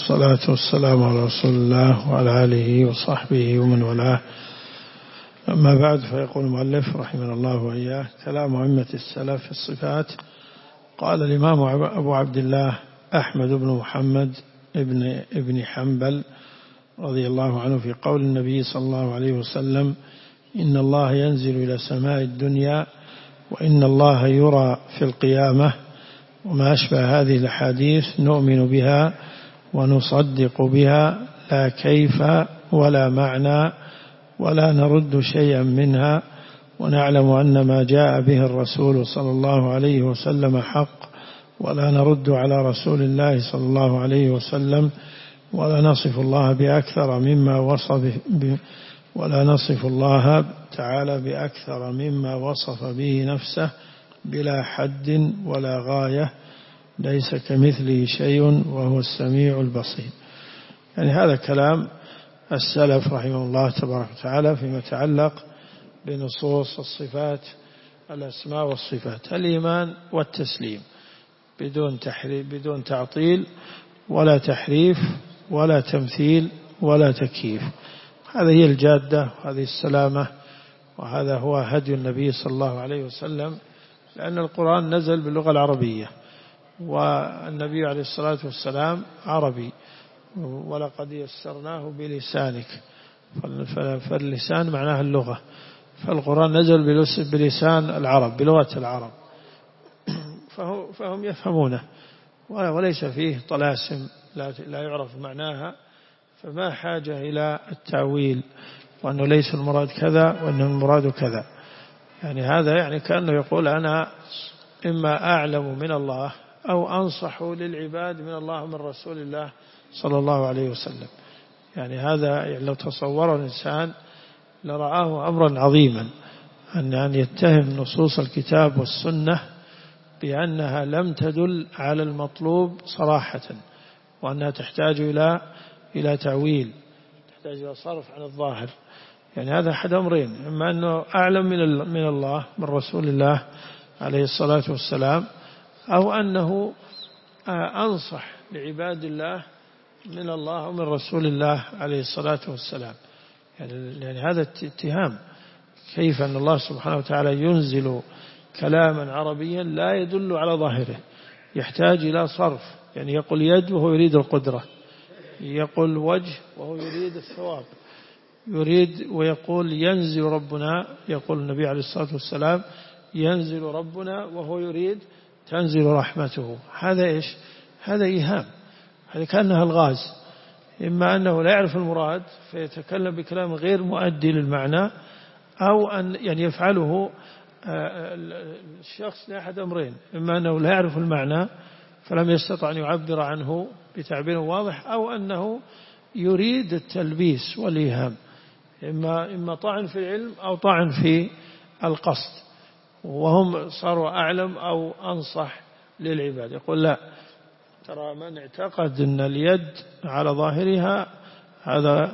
والصلاة والسلام على رسول الله وعلى آله وصحبه ومن والاه. أما بعد، فيقول المؤلف رحمه الله وإياه: كلام أئمة السلف في الصفات. قال الإمام أبو عبد الله أحمد بن محمد ابن حنبل رضي الله عنه في قول النبي صلى الله عليه وسلم: إن الله ينزل إلى سماء الدنيا وإن الله يرى في القيامة، وما أشبه هذه الأحاديث نؤمن بها ونصدق بها، لا كيف ولا معنى ولا نرد شيئا منها، ونعلم أن ما جاء به الرسول صلى الله عليه وسلم حق، ولا نرد على رسول الله صلى الله عليه وسلم، ولا نصف الله بأكثر مما ولا نصف الله تعالى بأكثر مما وصف به نفسه بلا حد ولا غاية، ليس كمثله شيء وهو السميع البصير. يعني هذا كلام السلف رحمه الله تبارك وتعالى فيما يتعلق بنصوص الصفات، الأسماء والصفات، الإيمان والتسليم بدون تعطيل ولا تحريف ولا تمثيل ولا تكييف. هذه هي الجادة، وهذه السلامة، وهذا هو هدي النبي صلى الله عليه وسلم، لأن القرآن نزل باللغة العربية، والنبي عليه الصلاة والسلام عربي، ولقد يسرناه بلسانك، فاللسان معناه اللغة، فالقرآن نزل بلسان العرب، بلغة العرب، فهم يفهمونه، وليس فيه طلاسم لا يعرف معناها، فما حاجة إلى التأويل وأنه ليس المراد كذا وأنه المراد كذا. يعني هذا يعني كأنه يقول: أنا إما أعلم من الله أو أنصح للعباد من الله ومن رسول الله صلى الله عليه وسلم. يعني هذا يعني لو تصور الإنسان لرآه أمرا عظيما، أن يتهم نصوص الكتاب والسنة بأنها لم تدل على المطلوب صراحة، وأنها تحتاج إلى تأويل، تحتاج إلى صرف عن الظاهر. يعني هذا أحد أمرين: إما أنه أعلم من الله من رسول الله عليه الصلاة والسلام، أو أنه أنصح لعباد الله من الله ومن رسول الله عليه الصلاة والسلام. يعني هذا اتهام. كيف أن الله سبحانه وتعالى ينزل كلاما عربيا لا يدل على ظاهره، يحتاج إلى صرف. يعني يقول يد وهو يريد القدرة، يقول وجه وهو يريد الثواب، ويقول ينزل ربنا، يقول النبي عليه الصلاة والسلام ينزل ربنا وهو يريد تنزل رحمته. هذا إيش؟ هذا إيهام، هذا كأنها الغاز. إما أنه لا يعرف المراد فيتكلم بكلام غير مؤدي للمعنى، أو أن يعني يفعله الشخص لأحد أمرين: إما أنه لا يعرف المعنى فلم يستطع أن يعبر عنه بتعبير واضح، أو أنه يريد التلبيس والإيهام، إما طعن في العلم أو طعن في القصد، وهم صاروا أعلم أو أنصح للعباد. يقول: لا، ترى من اعتقد أن اليد على ظاهرها هذا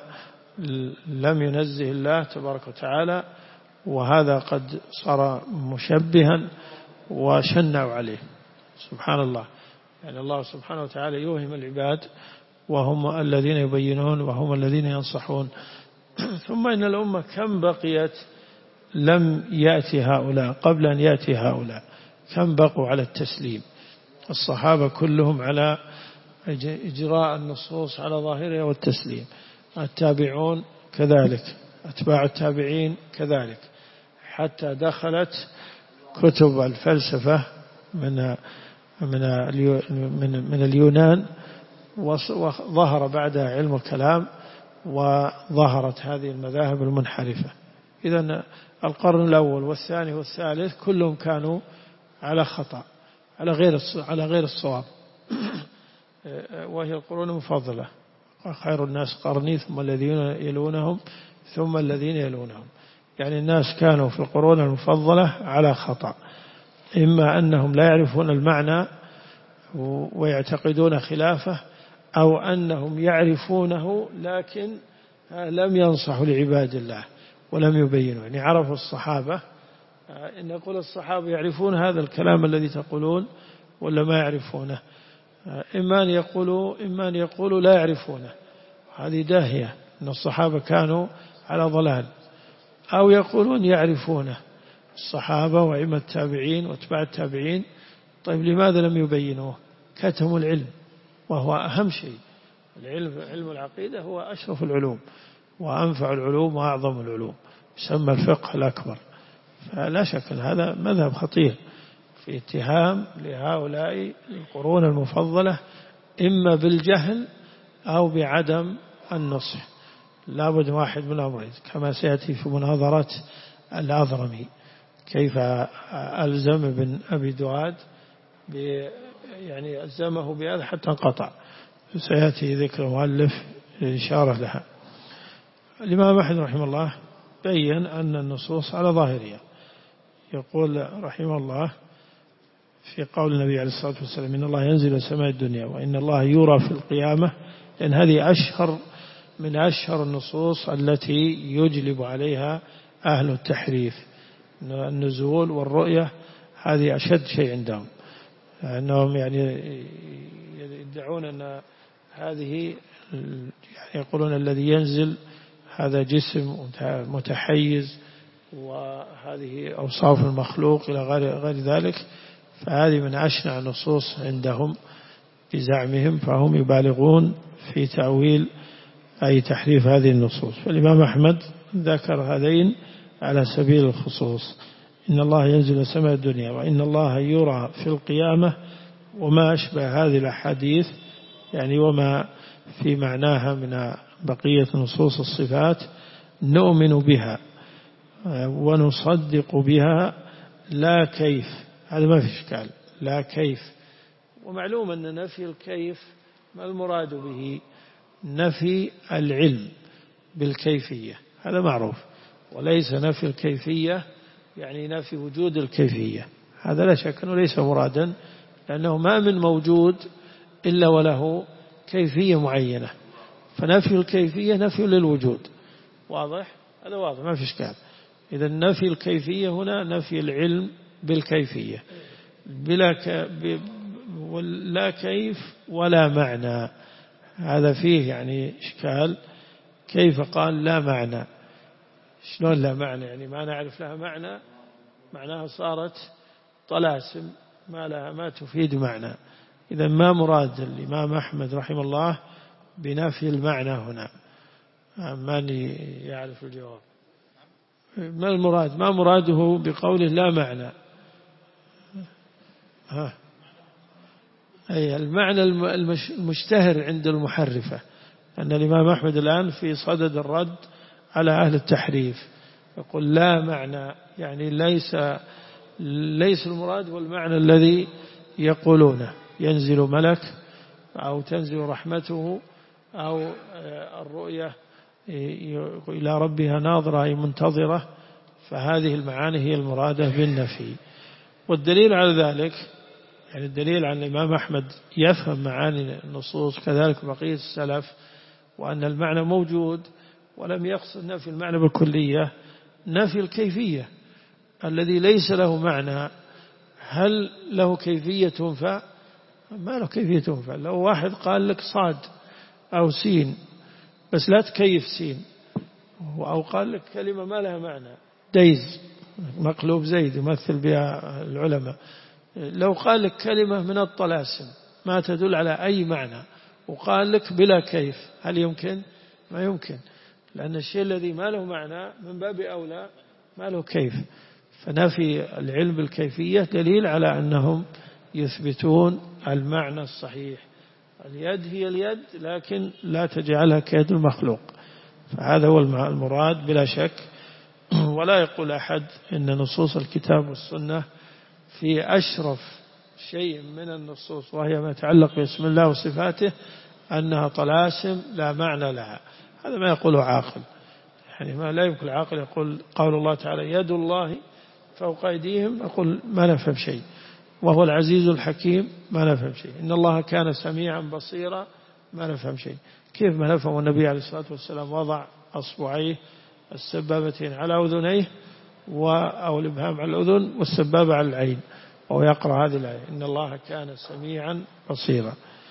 لم ينزه الله تبارك وتعالى، وهذا قد صار مشبها وشنعوا عليه. سبحان الله. يعني الله سبحانه وتعالى يوهم العباد، وهم الذين يبينون وهم الذين ينصحون. ثم إن الأمة كم بقيت لم يأتي هؤلاء قبل أن يأتي هؤلاء، كم بقوا على التسليم؟ الصحابة كلهم على إجراء النصوص على ظاهرها والتسليم، التابعون كذلك، أتباع التابعين كذلك، حتى دخلت كتب الفلسفة من اليونان، وظهر بعدها علم الكلام، وظهرت هذه المذاهب المنحرفة. إذن القرن الأول والثاني والثالث كلهم كانوا على خطأ، على غير الصواب، وهي القرون المفضلة: خير الناس قرني ثم الذين يلونهم ثم الذين يلونهم. يعني الناس كانوا في القرون المفضلة على خطأ، إما أنهم لا يعرفون المعنى ويعتقدون خلافه، أو أنهم يعرفونه لكن لم ينصحوا لعباد الله ولم يبينوا. يعني عرفوا الصحابة، إن نقول الصحابة يعرفون هذا الكلام الذي تقولون ولا ما يعرفونه؟ إما أن يقولوا لا يعرفونه، هذه داهية أن الصحابة كانوا على ضلال، أو يقولون يعرفونه الصحابة وأئمة التابعين واتباع التابعين. طيب لماذا لم يبينوه؟ كتموا العلم، وهو أهم شيء. علم العقيدة هو أشرف العلوم وأنفع العلوم وأعظم العلوم، يسمى الفقه الأكبر. فلا شك أن هذا مذهب خطير في اتهام لهؤلاء القرون المفضلة إما بالجهل أو بعدم النصح. لابد واحد من أمرين، كما سيأتي في مناظرة الأضرمي كيف ألزم ابن أبي دواد يعني ألزمه بهذا حتى انقطع، سيأتي ذكر المؤلف إشارة لها. الإمام أحمد رحمه الله بين أن النصوص على ظاهرها. يقول رحمه الله في قول النبي عليه الصلاة والسلام إن الله ينزل سماء الدنيا وإن الله يرى في القيامة، لأن هذه من أشهر النصوص التي يجلب عليها أهل التحريف. النزول والرؤية هذه أشد شيء عندهم، أنهم يعني يدعون أن هذه يعني يقولون الذي ينزل هذا جسم متحيز وهذه أوصاف المخلوق إلى غير ذلك. فهذه من أشنع النصوص عندهم بزعمهم، فهم يبالغون في تأويل أي تحريف هذه النصوص. فالإمام أحمد ذكر هذين على سبيل الخصوص، إن الله ينزل سماء الدنيا وإن الله يرى في القيامة، وما أشبه هذه الأحاديث يعني وما في معناها من بقية نصوص الصفات نؤمن بها ونصدق بها لا كيف. هذا ما في إشكال، لا كيف. ومعلوم أن نفي الكيف ما المراد به؟ نفي العلم بالكيفية، هذا معروف، وليس نفي الكيفية يعني نفي وجود الكيفية. هذا لا شك أنه ليس مرادا، لأنه ما من موجود إلا وله كيفية معينة، فنفي الكيفية نفي للوجود. واضح؟ هذا واضح ما في إشكال. إذا نفي الكيفية هنا نفي العلم بالكيفية لا كيف ولا معنى. هذا فيه يعني إشكال، كيف قال لا معنى؟ شلون لا معنى؟ يعني ما نعرف لها معنى، معناها صارت طلاسم ما تفيد معنى. إذا ما مراد الإمام أحمد رحمه الله بنفي المعنى هنا؟ من يعرف الجواب؟ ما المراد؟ ما مراده بقوله لا معنى؟ أي المعنى المشتهر عند المحرفة، أن الإمام أحمد الآن في صدد الرد على أهل التحريف، يقول لا معنى، يعني ليس المراد والمعنى الذي يقولونه ينزل ملك أو تنزل رحمته أو الرؤية إلى ربها ناظرة أي منتظرة. فهذه المعاني هي المرادة بالنفي. والدليل على ذلك يعني الدليل على الإمام أحمد يفهم معاني النصوص كذلك بقية السلف، وأن المعنى موجود ولم يقصد نفي المعنى بالكلية، نفي الكيفية الذي ليس له معنى. هل له كيفية تنفع؟ ما له كيفية تنفع. لو واحد قال لك صاد أو سين بس لا تكيف سين، أو قال لك كلمة ما لها معنى، ديز مقلوب زيد يمثل بها العلماء، لو قال لك كلمة من الطلاسم ما تدل على أي معنى وقال لك بلا كيف، هل يمكن؟ ما يمكن، لأن الشيء الذي ما له معنى من باب أولى ما له كيف. فنفي العلم بالكيفية دليل على أنهم يثبتون المعنى الصحيح. اليد هي اليد لكن لا تجعلها كيد المخلوق، فهذا هو المراد بلا شك. ولا يقول أحد إن نصوص الكتاب والسنة في أشرف شيء من النصوص وهي ما يتعلق باسم الله وصفاته أنها طلاسم لا معنى لها. هذا ما يقوله عاقل، يعني ما لا يمكن العاقل يقول قول الله تعالى يد الله فوق أيديهم يقول ما نفهم شيء، وهو العزيز الحكيم ما نفهم شيء، إن الله كان سميعا بصيرا ما نفهم شيء. كيف ما نفهم النبي عليه الصلاة والسلام وضع أصبعيه السبابتين على أذنيه أو الإبهام على الأذن والسبابة على العين وهو يقرأ هذه الآية إن الله كان سميعا بصيرا؟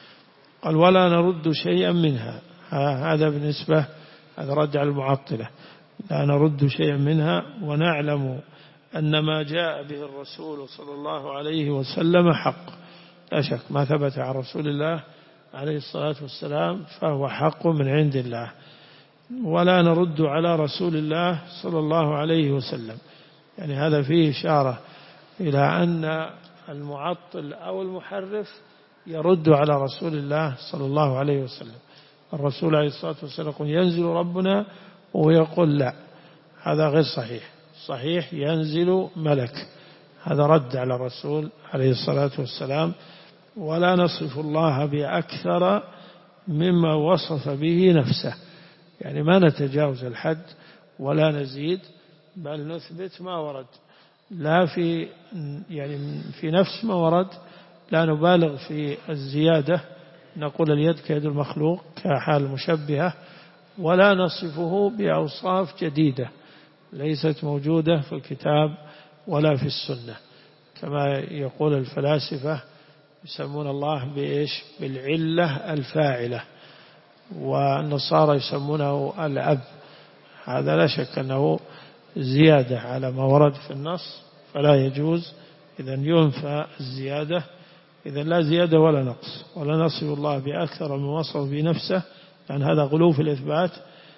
قال ولا نرد شيئا منها. هذا بالنسبة، هذا رد على المعطلة. لا نرد شيئا منها، ونعلم أن ما جاء به الرسول صلى الله عليه وسلم حق، لا شك ما ثبت عن رسول الله عليه الصلاة والسلام فهو حق من عند الله. ولا نرد على رسول الله صلى الله عليه وسلم، يعني هذا فيه إشارة إلى أن المعطل أو المحرف يرد على رسول الله صلى الله عليه وسلم. الرسول عليه الصلاة والسلام يقول ينزل ربنا، ويقول لا، هذا غير صحيح. صحيح ينزل ملك، هذا رد على الرسول عليه الصلاة والسلام. ولا نصف الله بأكثر مما وصف به نفسه، يعني ما نتجاوز الحد ولا نزيد، بل نثبت ما ورد، لا في يعني في نفس ما ورد، لا نبالغ في الزيادة، نقول اليد كيد المخلوق كحال المشبهة، ولا نصفه بأوصاف جديدة ليست موجودة في الكتاب ولا في السنة، كما يقول الفلاسفة يسمون الله بإيش؟ بالعلة الفاعلة، والنصارى يسمونه الأب. هذا لا شك أنه زيادة على ما ورد في النص، فلا يجوز، إذا ينفى الزيادة، إذا لا زيادة ولا نقص. ولا نصف الله بأكثر من وصف بنفسه، يعني هذا غلو في الإثبات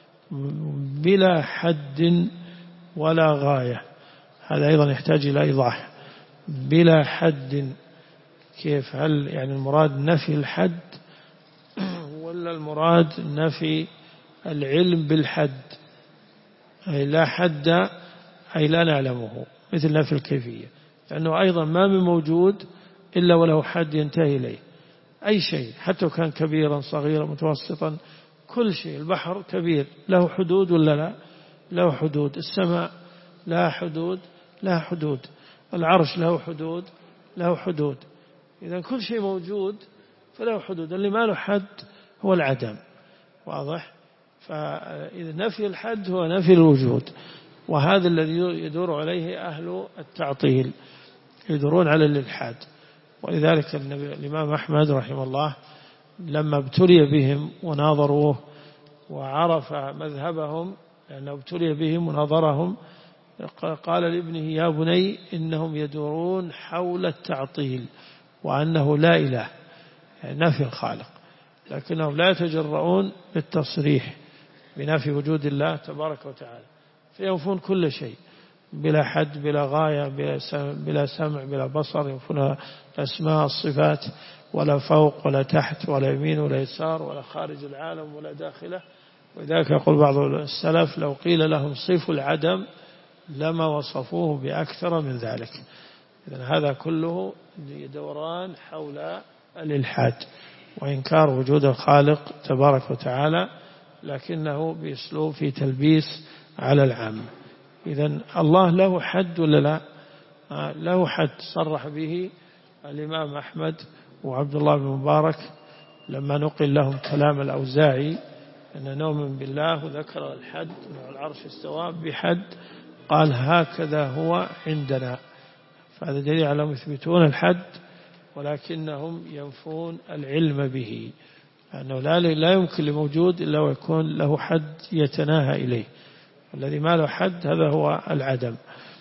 بلا حد ولا غاية. هذا أيضا يحتاج إلى إيضاح. بلا حد كيف؟ هل يعني المراد نفي الحد، ولا المراد نفي العلم بالحد؟ أي لا حد، أي لا نعلمه، مثل نفي الكيفية، لأنه أيضا ما من موجود إلا وله حد ينتهي إليه. أي شيء حتى كان كبيرا صغيرا متوسطا، كل شيء. البحر كبير له حدود ولا لا؟ له حدود. السماء لها حدود، لها حدود. العرش له حدود، له حدود. إذا كل شيء موجود فله حدود، اللي ما له حد هو العدم. واضح؟ فإذا نفي الحد هو نفي الوجود، وهذا الذي يدور عليه أهل التعطيل، يدورون على الإلحاد. ولذلك الإمام أحمد رحمه الله لما ابتلي بهم وناظروه وعرف مذهبهم، لأنه ابتلي بهم وناظرهم، قال لابنه يا بني إنهم يدورون حول التعطيل، وأنه لا إله، يعني نفي الخالق، لكنهم لا يتجرؤون بالتصريح بنفي وجود الله تبارك وتعالى، فينفون كل شيء بلا حد بلا غاية بلا سمع بلا بصر، ينفون الأسماء الصفات، ولا فوق ولا تحت ولا يمين ولا يسار ولا خارج العالم ولا داخله. ولذلك يقول بعض السلف لو قيل لهم صفوا العدم لما وصفوه بأكثر من ذلك. إذن هذا كله دوران حول الإلحاد وإنكار وجود الخالق تبارك وتعالى، لكنه بأسلوب في تلبيس على العام. إذن الله له حد ولا لا؟ له حد، صرح به الإمام أحمد وعبد الله بن مبارك لما نقل لهم كلام الأوزاعي أن نؤمن بالله وذكر الحد والعرش استوى بحد، قال هكذا هو عندنا. فهذا دليل على يثبتون الحد ولكنهم ينفون العلم به، لأنه لا يمكن لموجود إلا ويكون له حد يتناهى إليه، والذي ما له حد هذا هو العدم.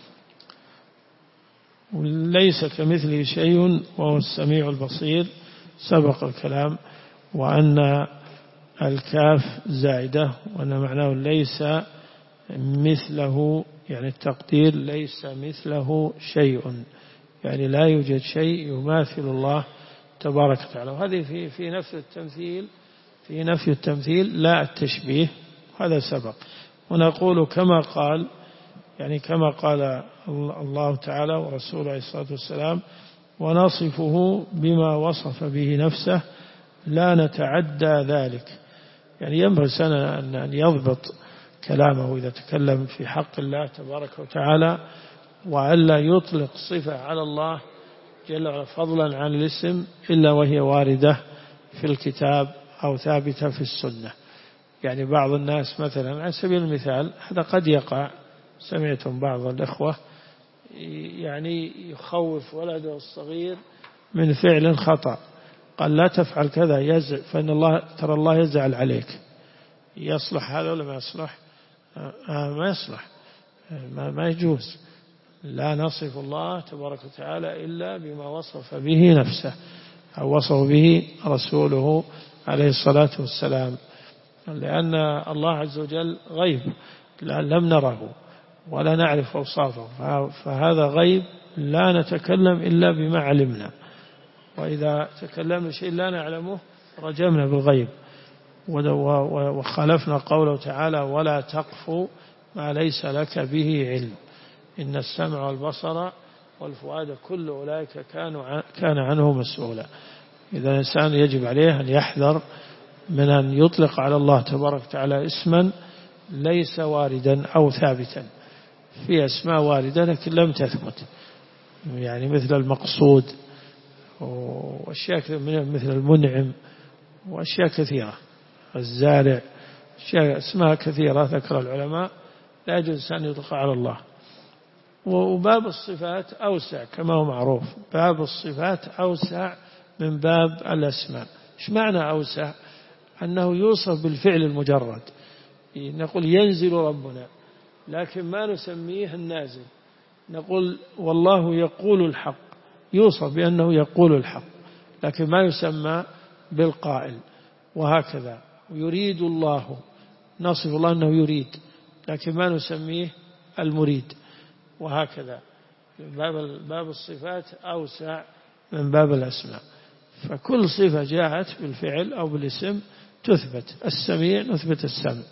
ليس كمثله شيء وهو السميع البصير، سبق الكلام، وأن الكاف زائدة، وأن معناه ليس مثله، يعني التقدير ليس مثله شيء، يعني لا يوجد شيء يماثل الله تبارك وتعالى. وهذه في نفي التمثيل، في نفي التمثيل لا التشبيه، هذا سبق. ونقول كما قال، يعني كما قال الله تعالى ورسوله عليه الصلاة والسلام ونصفه بما وصف به نفسه لا نتعدى ذلك. يعني ينبغي الإنسان أن يضبط كلامه إذا تكلم في حق الله تبارك وتعالى، وألا يطلق صفة على الله جل وعلا فضلا عن الاسم إلا وهي واردة في الكتاب أو ثابتة في السنة. يعني بعض الناس مثلا على سبيل المثال، هذا قد يقع، سمعتم بعض الإخوة يعني يخوف ولده الصغير من فعل خطأ، قال لا تفعل كذا فإن الله ترى الله يزعل عليك. يصلح هذا ولا ما يصلح؟ ما يصلح، ما يجوز. لا نصف الله تبارك وتعالى إلا بما وصف به نفسه أو وصف به رسوله عليه الصلاة والسلام، لأن الله عز وجل غيب لم نره ولا نعرف أوصافه، فهذا غيب لا نتكلم إلا بما علمنا، وإذا تكلمنا شيء لا نعلمه رجمنا بالغيب. وخالفنا قوله تعالى ولا تقف ما ليس لك به علم إن السمع والبصر والفؤاد كل أولئك كان عنه مسؤولا. إذا الإنسان يجب عليه أن يحذر من أن يطلق على الله تبارك وتعالى اسما ليس واردا أو ثابتا. في أسماء واردة لكن لم تثبت، يعني مثل المقصود وأشياء مثل المنعم وأشياء كثيرة، الزارع، أسماء كثيرة ذكر العلماء لا يجوز أن يطلق على الله. وباب الصفات أوسع كما هو معروف، باب الصفات أوسع من باب الأسماء. إيش معنى أوسع؟ أنه يوصف بالفعل المجرد، نقول ينزل ربنا لكن ما نسميه النازل، نقول والله يقول الحق، يوصف بأنه يقول الحق لكن ما يسمى بالقائل، وهكذا. ويريد الله، نصف الله أنه يريد لكن ما نسميه المريد، وهكذا. باب الصفات أوسع من باب الأسماء، فكل صفة جاءت بالفعل أو بالاسم تثبت. السميع نثبت السمع،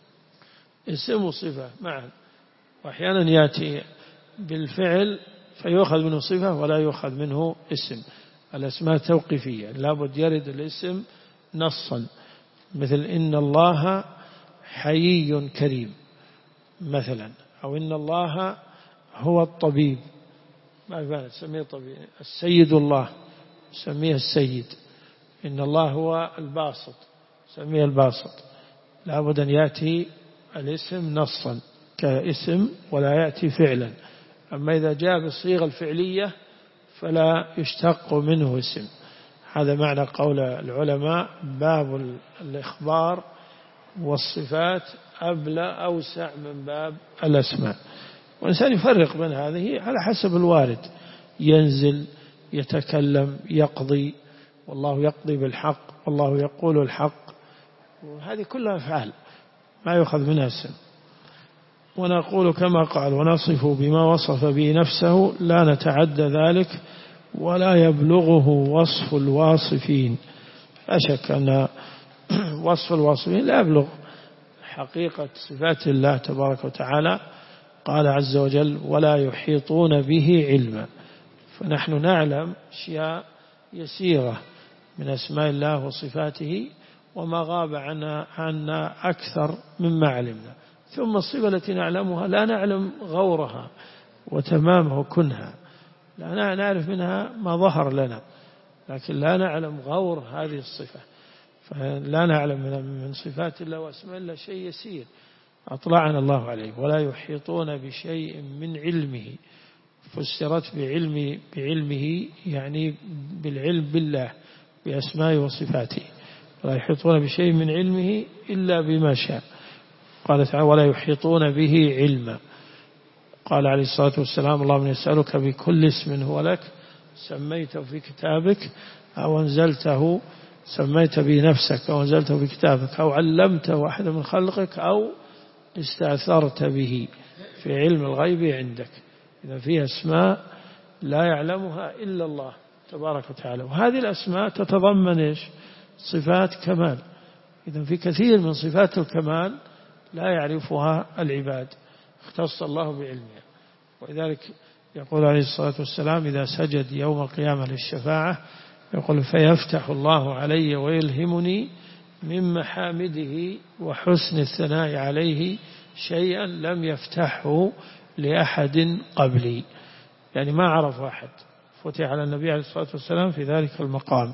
اسم وصفة معا، وأحيانا يأتي بالفعل فيؤخذ منه صفة ولا يؤخذ منه اسم. الأسماء توقيفية، لابد يرد الاسم نصا، مثل إن الله حيي كريم مثلا، أو إن الله هو الطبيب، ما يبان تسميه طبيب. السيد الله سميه السيد، إن الله هو الباسط سميه الباسط. لابد أن يأتي الاسم نصا كاسم ولا يأتي فعلا. أما إذا جاء بالصيغة الفعلية فلا يشتق منه اسم. هذا معنى قول العلماء باب الإخبار والصفات أوسع من باب الأسماء. والإنسان يفرق بين هذه على حسب الوارد، ينزل، يتكلم، يقضي، والله يقضي بالحق، والله يقول الحق، وهذه كلها أفعال ما يؤخذ منها اسم. ونقول كما قال ونصف بما وصف به نفسه لا نتعدى ذلك ولا يبلغه وصف الواصفين. لا شك أن وصف الواصفين لا يبلغ حقيقة صفات الله تبارك وتعالى. قال عز وجل ولا يحيطون به علما، فنحن نعلم أشياء يسيرة من أسماء الله وصفاته وما غاب عنا أكثر مما علمنا. ثم الصفة التي نعلمها لا نعلم غورها وتمامه كنها، لا نعرف منها ما ظهر لنا لكن لا نعلم غور هذه الصفة. فلا نعلم من صفات الله واسماء الله شيء يسير أطلعنا الله عليه. ولا يحيطون بشيء من علمه، فسرت بعلمه يعني بالعلم بالله بأسمائه وصفاته. ولا يحيطون بشيء من علمه إلا بما شاء. قال تعالى ولا يحيطون به علما. قال عليه الصلاة والسلام اللهم نسألك بكل اسم هو لك سميته في كتابك أو أنزلته، سميت به نفسك أو أنزلته في كتابك أو علمته أحد من خلقك أو استأثرت به في علم الغيب عندك. إذا فيها أسماء لا يعلمها إلا الله تبارك وتعالى، وهذه الأسماء تتضمن إيش؟ صفات كمال. إذا في كثير من صفات الكمال لا يعرفها العباد، اختص الله بعلمها. ولذلك يقول عليه الصلاة والسلام إذا سجد يوم القيامة للشفاعة يقول فيفتح الله علي ويلهمني من محامده وحسن الثناء عليه شيئا لم يفتحه لأحد قبلي. يعني ما عرف أحد فتح على النبي عليه الصلاة والسلام في ذلك المقام.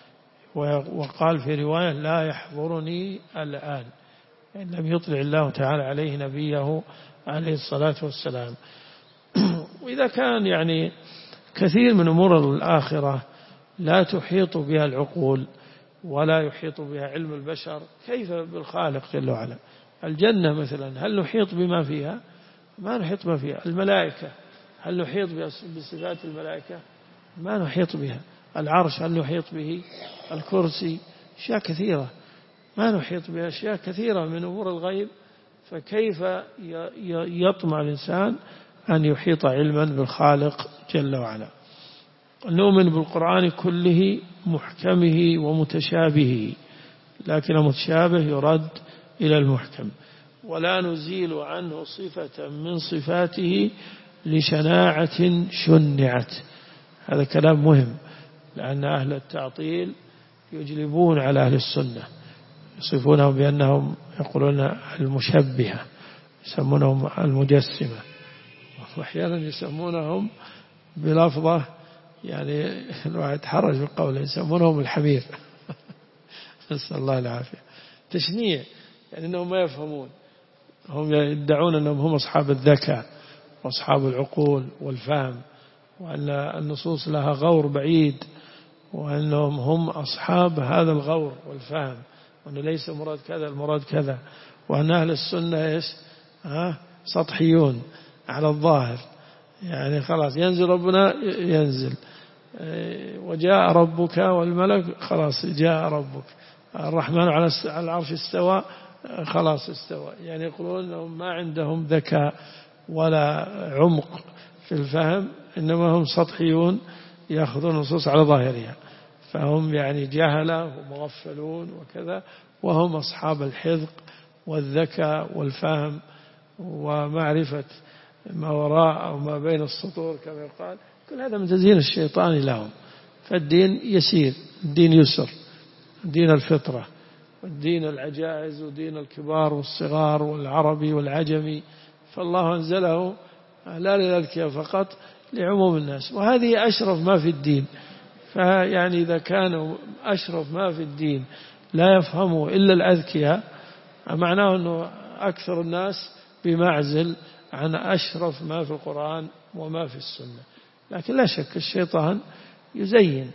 وقال في رواية لا يحضرني الآن، يعني لم يطلع الله تعالى عليه نبيه عليه الصلاة والسلام. وإذا كان يعني كثير من أمور الآخرة لا تحيط بها العقول ولا يحيط بها علم البشر، كيف بالخالق جل وعلا؟ الجنة مثلا هل نحيط بما فيها؟ ما نحيط بما فيها. الملائكة هل نحيط بصفات الملائكة؟ ما نحيط بها. العرش هل نحيط به؟ الكرسي، أشياء كثيرة ما نحيط بها، أشياء كثيرة من أمور الغيب، فكيف يطمع الإنسان أن يحيط علما بالخالق جل وعلا؟ نؤمن بالقرآن كله محكمه ومتشابهه، لكن المتشابه يرد إلى المحكم، ولا نزيل عنه صفة من صفاته لشناعة شنعت. هذا كلام مهم، لأن أهل التعطيل يجلبون على أهل السنة، يصفونهم بأنهم يقولون المشبهة، يسمونهم المجسمة، وأحيانا يسمونهم بلفظة يعني الواحد حرج بالقول، يسمونهم الحمير نسأل الله العافية. تشنيع يعني أنهم ما يفهمون، هم يدعون أنهم هم أصحاب الذكاء وأصحاب العقول والفهم، وأن النصوص لها غور بعيد، وأنهم هم أصحاب هذا الغور والفهم، وأنه ليس المراد كذا المراد كذا، وأن أهل السنة سطحيون على الظاهر، يعني خلاص ينزل ربنا ينزل، وجاء ربك والملك خلاص جاء ربك، الرحمن على العرش استوى خلاص استوى. يعني يقولون أنهم ما عندهم ذكاء ولا عمق في الفهم، إنما هم سطحيون يأخذون النصوص على ظاهرها، فهم يعني جهلة ومغفلون وكذا، وهم أصحاب الحذق والذكاء والفهم ومعرفة ما وراء أو ما بين السطور كما يقال. كل هذا من تزيين الشيطان لهم. فالدين يسير، الدين يسر، دين الفطرة، والدين العجائز ودين الكبار والصغار والعربي والعجمي، فالله أنزله لا للأذكياء فقط، لعموم الناس، وهذه أشرف ما في الدين. فيعني إذا كانوا أشرف ما في الدين لا يفهمه إلا الأذكياء، معناه أنه أكثر الناس بمعزل عن أشرف ما في القرآن وما في السنة. لكن لا شك الشيطان يزين،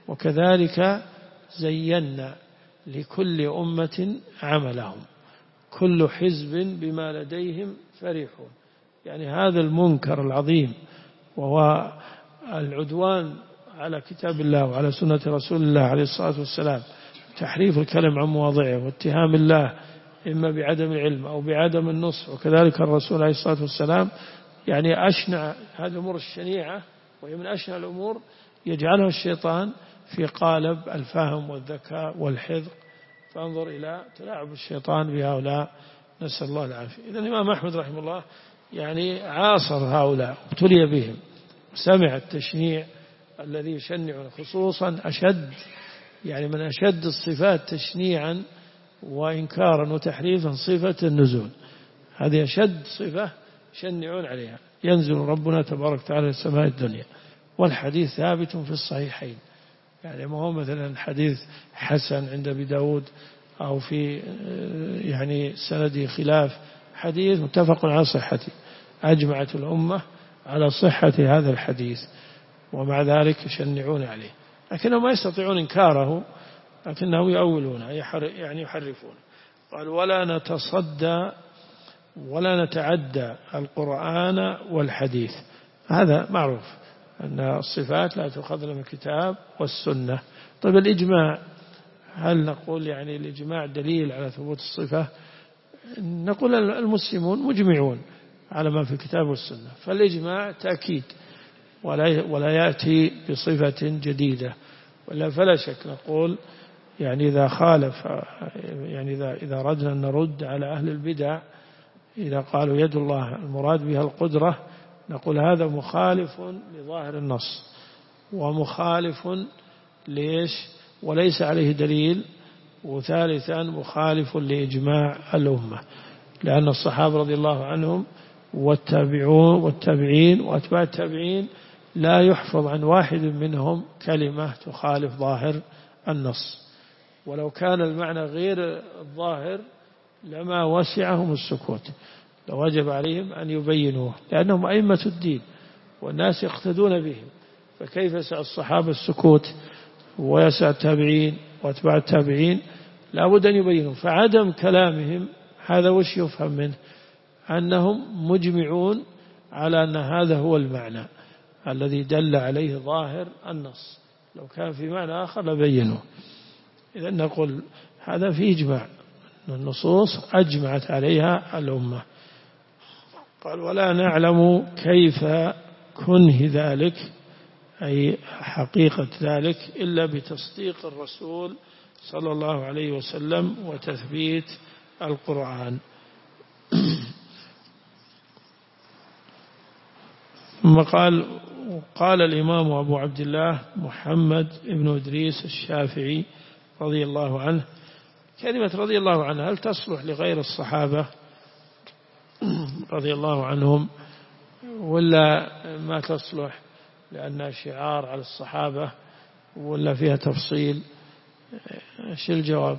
وكذلك زينا لكل أمة عملهم كل حزب بما لديهم فرحون. يعني هذا المنكر العظيم، وهو العدوان على كتاب الله وعلى سنة رسول الله عليه الصلاة والسلام، تحريف الكلم عن مواضعه، واتهام الله إما بعدم العلم أو بعدم النصح، وكذلك الرسول عليه الصلاة والسلام، يعني أشنع هذه الأمور الشنيعة، وهي من أشنع الأمور يجعلها الشيطان في قالب الفهم والذكاء والحذق. فانظر إلى تلاعب الشيطان بهؤلاء، نسأل الله العافية. إذن الإمام أحمد رحمه الله يعني عاصر هؤلاء وابتلي بهم، سمع التشنيع الذي يشنعون، خصوصا أشد يعني من أشد الصفات تشنيعا وإنكارا وتحريفا صفة النزول، هذه أشد صفة يشنعون عليها. ينزل ربنا تبارك وتعالى السماء الدنيا، والحديث ثابت في الصحيحين، يعني ما هو مثلا حديث حسن عند أبي داود أو في يعني سند خلاف، حديث متفق على صحته، أجمعت الأمة على صحة هذا الحديث، ومع ذلك يشنعون عليه، لكنهم ما يستطيعون إنكاره، لكنهم يؤولون يعني يحرفون. قال ولا نتصدى ولا نتعدى القرآن والحديث. هذا معروف أن الصفات لا تؤخذ من الكتاب والسنة. طيب الإجماع، هل نقول يعني الإجماع دليل على ثبوت الصفة؟ نقول المسلمون مجمعون على ما في الكتاب والسنة، فالإجماع تأكيد ولا يأتي بصفة جديدة، ولا فلا شك نقول يعني إذا خالف، يعني إذا أردنا أن نرد على أهل البدع إذا قالوا يد الله المراد بها القدرة، نقول هذا مخالف لظاهر النص، ومخالف ليش وليس عليه دليل، وثالثا مخالف لإجماع الأمة، لأن الصحابة رضي الله عنهم والتابعين وأتباع التابعين لا يحفظ عن واحد منهم كلمة تخالف ظاهر النص، ولو كان المعنى غير الظاهر لما وسعهم السكوت، لوجب عليهم أن يبينوه، لأنهم أئمة الدين والناس يقتدون بهم، فكيف يسع الصحابة السكوت؟ ويسع التابعين واتباع التابعين لا بد أن يبينوا. فعدم كلامهم هذا وش يفهم منه؟ أنهم مجمعون على أن هذا هو المعنى الذي دل عليه ظاهر النص، لو كان في معنى آخر لبينوه. إذا نقول هذا فيه إجماع، النصوص أجمعت عليها الأمة. قال ولا نعلم كيف كنه ذلك، أي حقيقة ذلك، إلا بتصديق الرسول صلى الله عليه وسلم وتثبيت القرآن. ثم قال الإمام أبو عبد الله محمد بن إدريس الشافعي رضي الله عنه: كلمة رضي الله عنه هل تصلح لغير الصحابة رضي الله عنهم ولا ما تصلح لأنها شعار على الصحابة ولا فيها تفصيل؟ ايش الجواب؟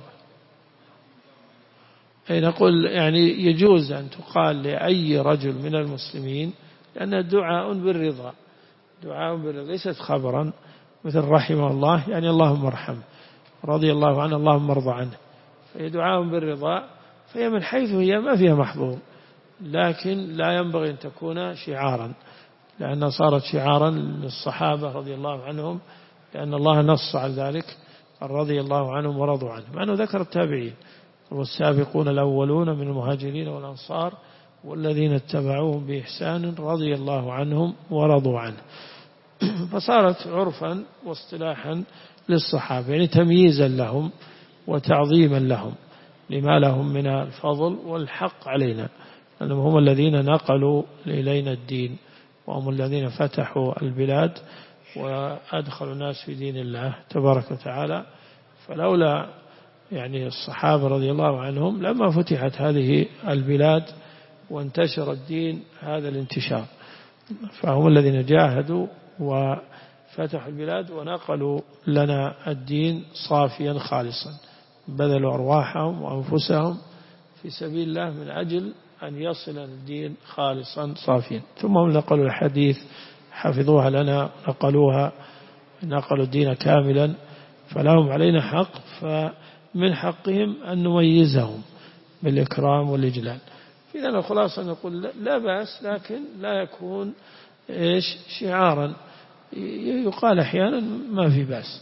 أي نقول يعني يجوز أن تقال لأي رجل من المسلمين، لأنها دعاء بالرضا، دعاء بالرضا ليست خبرا، مثل رحمه الله يعني اللهم ارحمه، رضي الله عنه اللهم ارضى عنه، فهي دعاء بالرضا، فهي من حيث هي ما فيها محظور، لكن لا ينبغي أن تكون شعارا، لأنها صارت شعارا للصحابة رضي الله عنهم، لأن الله نص على ذلك رضي الله عنهم ورضوا عنه، مع أنه ذكر التابعين: والسابقون الأولون من المهاجرين والأنصار والذين اتبعوهم بإحسان رضي الله عنهم ورضوا عنه. فصارت عرفا واصطلاحا للصحابة، يعني تمييزا لهم وتعظيما لهم لما لهم من الفضل والحق علينا، لأنهم هم الذين نقلوا إلينا الدين، وهم الذين فتحوا البلاد وأدخلوا الناس في دين الله تبارك وتعالى. فلولا يعني الصحابة رضي الله عنهم لما فتحت هذه البلاد وانتشر الدين هذا الانتشار، فهم الذين جاهدوا وفتحوا البلاد ونقلوا لنا الدين صافيا خالصا، بذلوا أرواحهم وأنفسهم في سبيل الله من أجل أن يصل الدين خالصا صافيا. ثم هم نقلوا الحديث، حفظوها لنا، نقلوا الدين كاملا، فلهم علينا حق، فمن حقهم أن نميزهم بالإكرام والإجلال. إذا الخلاصة نقول لا بأس، لكن لا يكون شعارا، يقال أحيانا ما في بأس.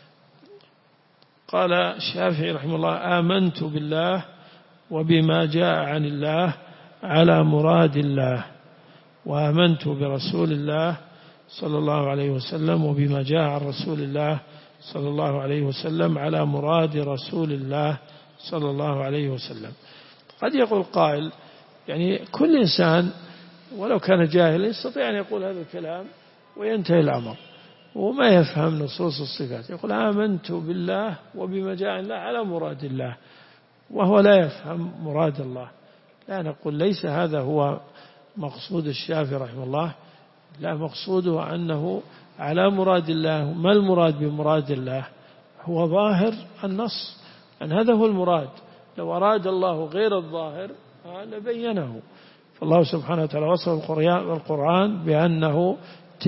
قال الشافعي رحمه الله: آمنت بالله وبما جاء عن الله على مراد الله، وآمنت برسول الله صلى الله عليه وسلم وبما جاء عن رسول الله صلى الله عليه وسلم على مراد رسول الله صلى الله عليه وسلم. قد يقول قائل يعني كل إنسان ولو كان جاهلا يستطيع أن يقول هذا الكلام وينتهي الأمر وما يفهم نصوص الصفات، يقول آمنت بالله وبما جاء عن الله على مراد الله، وهو لا يفهم مراد الله. لا، نقول ليس هذا هو مقصود الشافعي رحمه الله، لا، مقصوده أنه على مراد الله. ما المراد بمراد الله؟ هو ظاهر النص، أن هذا هو المراد. لو أراد الله غير الظاهر لبينه. فالله سبحانه وتعالى وصف القرآن بأنه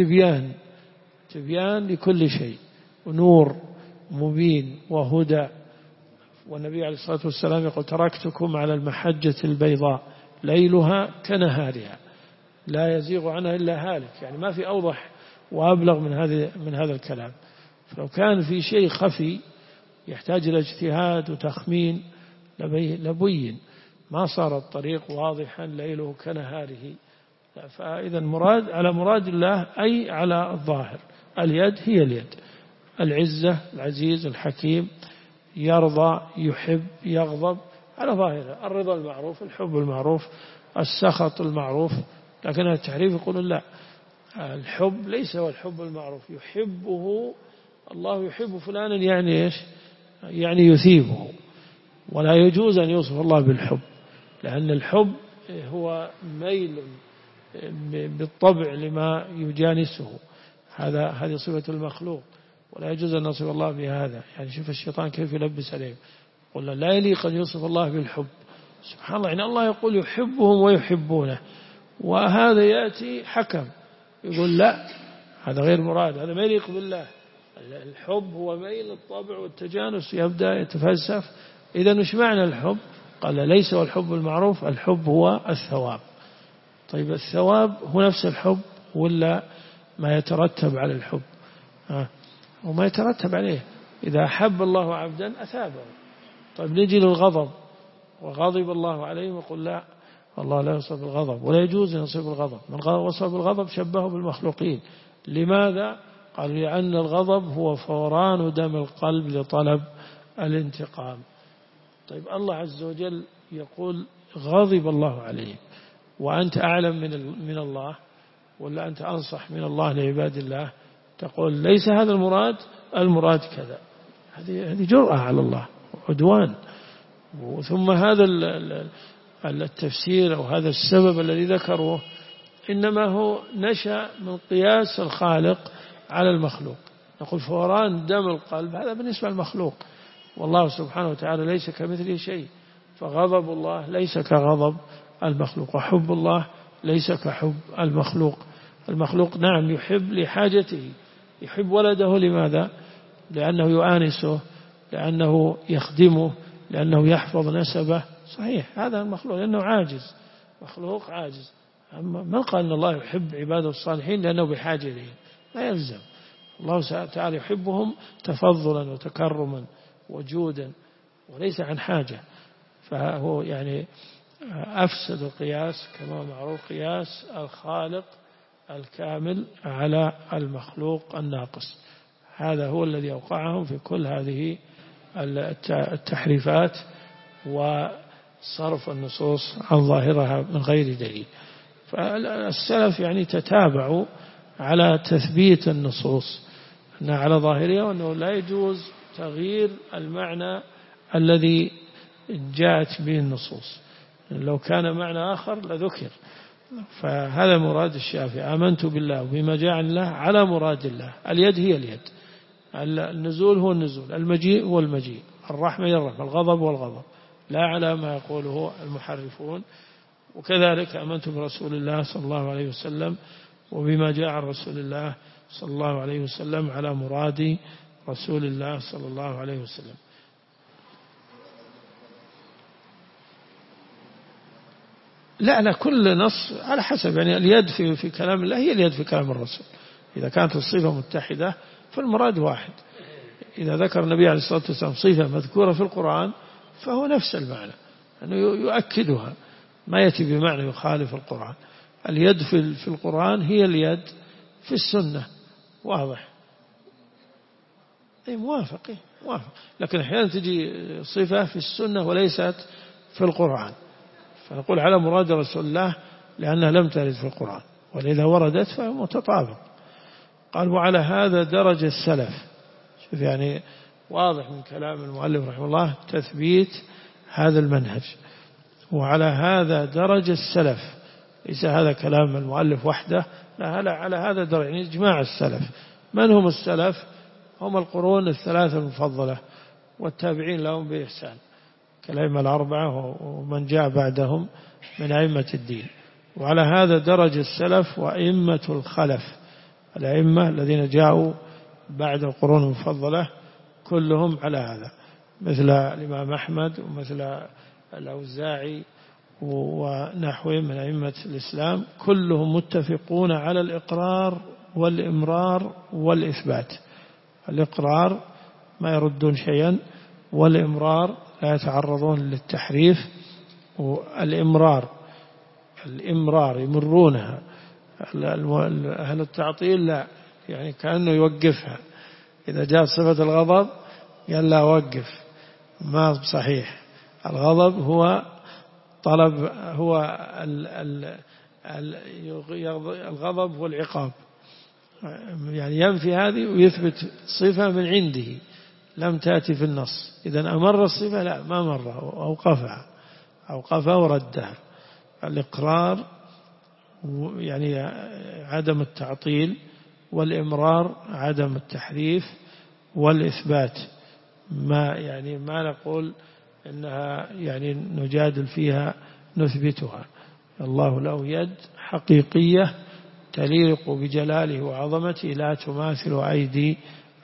تبيان لكل شيء، ونور مبين وهدى. والنبي عليه الصلاة والسلام يقول: تركتكم على المحجة البيضاء ليلها كنهارها لا يزيغ عنها إلا هالك. يعني ما في أوضح وأبلغ من هذا الكلام. فلو كان في شيء خفي يحتاج إلى اجتهاد وتخمين لبين، ما صار الطريق واضحا ليله كنهاره. فإذا المراد على مراد الله أي على الظاهر. اليد هي اليد، العزة، العزيز، الحكيم، يرضى، يحب، يغضب، على ظاهره. الرضا المعروف، الحب المعروف، السخط المعروف. لكن التحريف يقولون لا، الحب ليس هو الحب المعروف، يحبه الله، يحب فلانا يعني إيش؟ يعني يثيبه. ولا يجوز أن يوصف الله بالحب، لأن الحب هو ميل بالطبع لما يجانسه، هذه صفة المخلوق، ولا يجوز أن نصف الله بهذا. يعني شوف الشيطان كيف يلبس عليه، قلنا لا يليق أن يوصف الله بالحب. سبحان الله، يعني الله يقول يحبهم ويحبونه، وهذا يأتي حكم يقول لا، هذا غير مراد، هذا ما يليق بالله. الحب هو ميل الطبع والتجانس يبدأ يتفلسف. إذا مش معنى الحب؟ قال ليس هو الحب المعروف، الحب هو الثواب. طيب الثواب هو نفس الحب ولا ما يترتب على الحب؟ وما يترتب عليه. إذا أحب الله عبدا أثابه. طيب نجي للغضب، وغضب الله عليه وقل لا، الله لا يوصف بالغضب ولا يجوز أن يصف بالغضب. من وصف بالغضب شبهه بالمخلوقين. لماذا؟ قال لأن الغضب هو فوران دم القلب لطلب الانتقام. طيب الله عز وجل يقول غضب الله عليه، وأنت أعلم من الله ولا أنت أنصح من الله لعباد الله، تقول ليس هذا المراد كذا. هذه جرأة على الله وعدوان. ثم هذا التفسير أو هذا السبب الذي ذكروه إنما هو نشأ من قياس الخالق على المخلوق. نقول فوران دم القلب هذا بالنسبة للمخلوق، والله سبحانه وتعالى ليس كمثله شيء، فغضب الله ليس كغضب المخلوق، وحب الله ليس كحب المخلوق. المخلوق نعم يحب لحاجته، يحب ولده لماذا؟ لأنه يؤانسه، لأنه يخدمه، لأنه يحفظ نسبه. صحيح هذا المخلوق لأنه عاجز، مخلوق عاجز. أما من قال أن الله يحب عباده الصالحين لأنه بحاجة إليهم؟ لا يلزم. الله تعالى يحبهم تفضلا وتكرما وجودا وليس عن حاجة. فهو يعني أفسد القياس كما معروف قياس الخالق الكامل على المخلوق الناقص. هذا هو الذي أوقعهم في كل هذه التحريفات وصرف النصوص عن ظاهرها من غير دليل. فالسلف يعني تتابعوا على تثبيت النصوص أنها على ظاهرها، وأنه لا يجوز تغيير المعنى الذي جاءت به النصوص. لو كان معنى آخر لذكر. فهذا مراد الشافعي، آمنت بالله وبما جاء عن الله على مراد الله. اليد هي اليد، النزول هو النزول، المجيء هو المجيء، الرحمة هي الرحمة، الغضب هو الغضب، لا على ما يقوله المحرفون. وكذلك آمنت برسول الله صلى الله عليه وسلم وبما جاء عن رسول الله صلى الله عليه وسلم على مراد رسول الله صلى الله عليه وسلم. لا كل نص على حسب، يعني اليد في كلام الله هي اليد في كلام الرسول. إذا كانت الصفة متحدة فالمراد واحد. إذا ذكر النبي عليه الصلاة والسلام صفة مذكورة في القرآن فهو نفس المعنى، أنه يؤكدها، ما يأتي بمعنى يخالف القرآن. اليد في القرآن هي اليد في السنة، واضح؟ موافق. لكن أحيانا تجي صفة في السنة وليست في القرآن، فنقول على مراد رسول الله لأنها لم ترد في القرآن، ولذا وردت فهو متطابق. قال وعلى هذا درج السلف. شوف يعني واضح من كلام المؤلف رحمه الله تثبيت هذا المنهج. وعلى هذا درج السلف، ليس هذا كلام المؤلف وحده، لا على هذا درج، يعني إجماع السلف. من هم السلف؟ هم القرون الثلاثة المفضلة والتابعين لهم بإحسان كالأئمة الأربعة ومن جاء بعدهم من أئمة الدين. وعلى هذا درج السلف وأئمة الخلف، الأئمة الذين جاءوا بعد القرون المفضلة كلهم على هذا، مثل الإمام أحمد ومثل الأوزاعي ونحوهم من أئمة الإسلام، كلهم متفقون على الإقرار والإمرار والإثبات. الإقرار ما يردون شيئا، والإمرار لا يتعرضون للتحريف، والإمرار يمرونها. أهل التعطيل لا، يعني كأنه يوقفها. إذا جاء صفة الغضب قال لا وقف، ما صحيح. الغضب هو طلب، هو الغضب هو العقاب، يعني ينفي هذه ويثبت صفة من عنده لم تأتي في النص. إذا أمر الصفة لا، ما مر، أوقفها وردها. الإقرار يعني عدم التعطيل، والإمرار عدم التحريف، والإثبات ما نقول إنها يعني نجادل فيها، نثبتها. الله له يد حقيقية تليق بجلاله وعظمته لا تماثل أيدي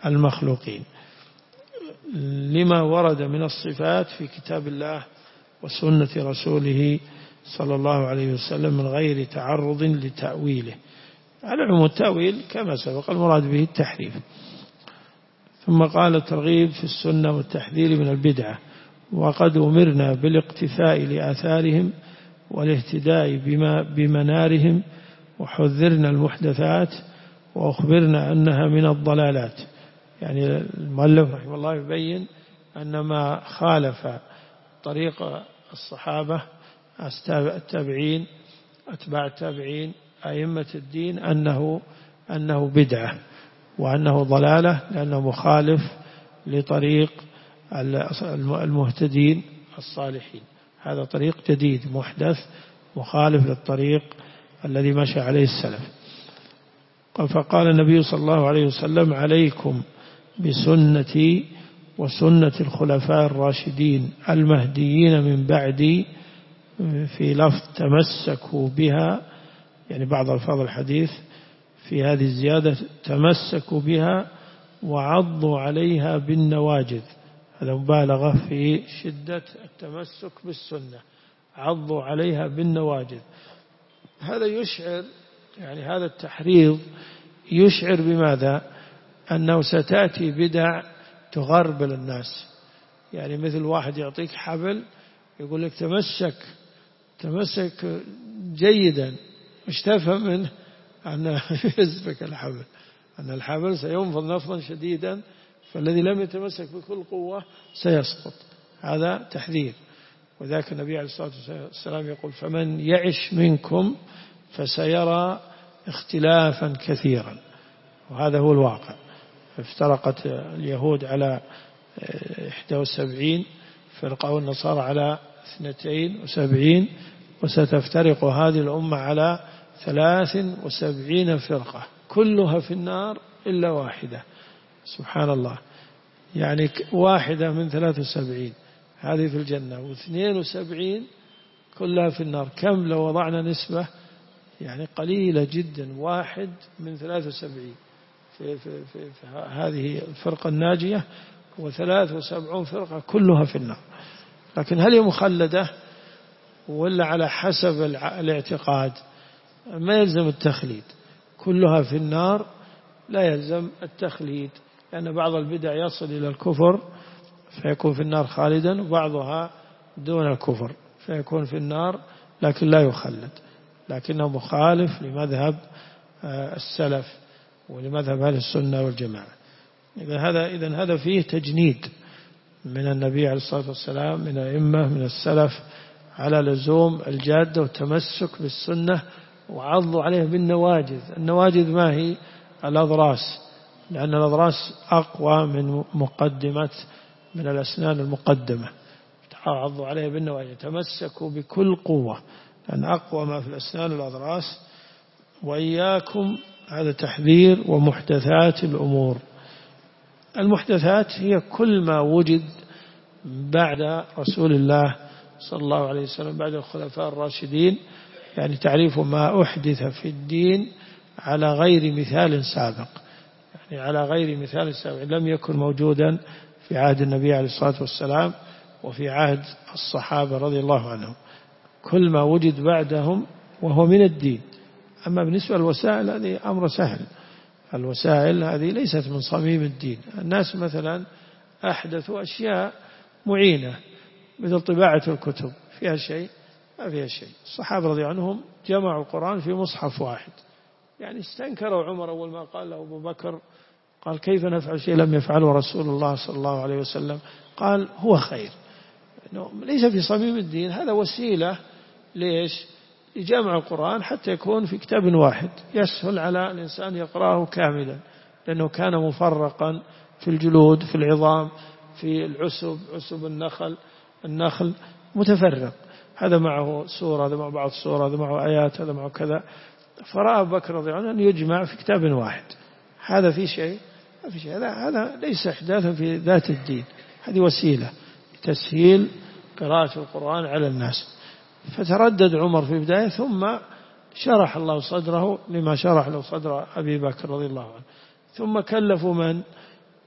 المخلوقين، لما ورد من الصفات في كتاب الله وسنة رسوله صلى الله عليه وسلم من غير تعرض لتأويله. على عموم التأويل كما سبق المراد به التحريف. ثم قال الترغيب في السنة والتحذير من البدعة، وقد أمرنا بالاقتفاء لآثارهم والاهتداء بمنارهم، وحذرنا المحدثات وأخبرنا أنها من الضلالات. يعني المؤلف رحمه الله يبين أن ما خالف طريق الصحابة التابعين أتباع التابعين أئمة الدين أنه بدعة وأنه ضلالة، لأنه مخالف لطريق المهتدين الصالحين. هذا طريق جديد محدث مخالف للطريق الذي مشى عليه السلف. فقال النبي صلى الله عليه وسلم: عليكم بسنتي وسنة الخلفاء الراشدين المهديين من بعدي، في لفظ تمسكوا بها، يعني بعض ألفاظ الحديث في هذه الزيادة تمسكوا بها وعضوا عليها بالنواجذ. هذا مبالغة في شدة التمسك بالسنة، عضوا عليها بالنواجذ. هذا يشعر، يعني هذا التحريض يشعر بماذا؟ أنه ستأتي بدع تغربل الناس. يعني مثل واحد يعطيك حبل يقول لك تمسك جيدا، مش تفهم منه أن يزبك الحبل، أن الحبل سينفض نفضا شديدا، فالذي لم يتمسك بكل قوة سيسقط. هذا تحذير. وذاك النبي عليه الصلاة والسلام يقول: فمن يعش منكم فسيرى اختلافا كثيرا. وهذا هو الواقع. افترقت اليهود على 71 فرقة والنصارى على 72، وستفترق هذه الأمة على 73 فرقة كلها في النار إلا واحدة. سبحان الله، يعني واحدة من 73 هذه في الجنة، و72 كلها في النار. كم لو وضعنا نسبة؟ يعني قليلة جدا، واحد من 73 في هذه الفرقة الناجية، و73 فرقة كلها في النار. لكن هل هي مخلدة ولا على حسب الاعتقاد؟ ما يلزم التخليد، كلها في النار لا يلزم التخليد، لأن بعض البدع يصل إلى الكفر فيكون في النار خالدا، وبعضها دون الكفر فيكون في النار لكن لا يخلد، لكنه مخالف لمذهب السلف ولمذهب أهل السنة والجماعة. إذن هذا فيه تجنيد من النبي عليه الصلاة والسلام، من أئمة من السلف، على لزوم الجادة والتمسك بالسنة، وعضوا عليه بالنواجذ. النواجذ ما هي؟ الأضراس، لأن الأضراس أقوى من من الأسنان المقدمة. عضوا عليه بالنواجذ، تمسكوا بكل قوة، لأن أقوى ما في الأسنان الأضراس. وإياكم، هذا تحذير. ومحدثات الأمور، المحدثات هي كل ما وجد بعد رسول الله صلى الله عليه وسلم، بعد الخلفاء الراشدين، يعني تعريف ما أحدث في الدين على غير مثال سابق، يعني على غير مثال سابق، لم يكن موجودا في عهد النبي عليه الصلاة والسلام وفي عهد الصحابة رضي الله عنهم. كل ما وجد بعدهم وهو من الدين. أما بالنسبة للوسائل هذه أمر سهل، الوسائل هذه ليست من صميم الدين. الناس مثلا أحدثوا أشياء معينة مثل طباعة الكتب، فيها شيء؟ ما فيها شيء. الصحابة رضي عنهم جمعوا القرآن في مصحف واحد، يعني استنكروا عمر أول ما قال له أبو بكر، قال: كيف نفعل شيء لم يفعله رسول الله صلى الله عليه وسلم؟ قال: هو خير، ليس في صميم الدين. هذا وسيلة ليش؟ لجمع القرآن حتى يكون في كتاب واحد يسهل على الإنسان يقرأه كاملا، لأنه كان مفرقا في الجلود، في العظام، في العسب، عسب النخل متفرق، هذا معه سورة، هذا معه بعض سورة، هذا معه آيات، هذا معه كذا. فرأى أبو بكر رضي الله عنه أن يجمع في كتاب واحد. هذا في شيء؟ ما في شيء. هذا ليس إحداثا في ذات الدين، هذه وسيلة تسهيل قراءة القرآن على الناس. فتردد عمر في البداية، ثم شرح الله صدره لما شرح له صدر أبي بكر رضي الله عنه. ثم كلفوا من؟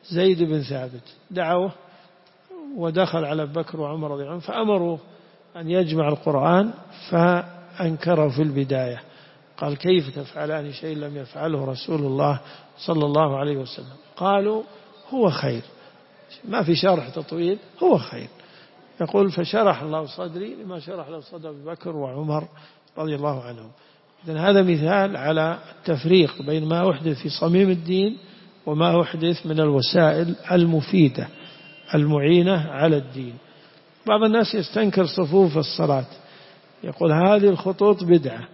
زيد بن ثابت دعوه ودخل على أبي بكر وعمر رضي الله عنهم فأمروا أن يجمع القرآن، فأنكره في البداية، قال كيف تفعلان شيء لم يفعله رسول الله صلى الله عليه وسلم؟ قالوا هو خير، ما في شرح تطويل، هو خير. يقول فشرح الله صدري لما شرح له صدر أبي بكر وعمر رضي الله عنهم. إذن هذا مثال على التفريق بين ما أحدث في صميم الدين وما أحدث من الوسائل المفيدة المعينة على الدين. بعض الناس يستنكر صفوف الصلاة، يقول هذه الخطوط بدعة،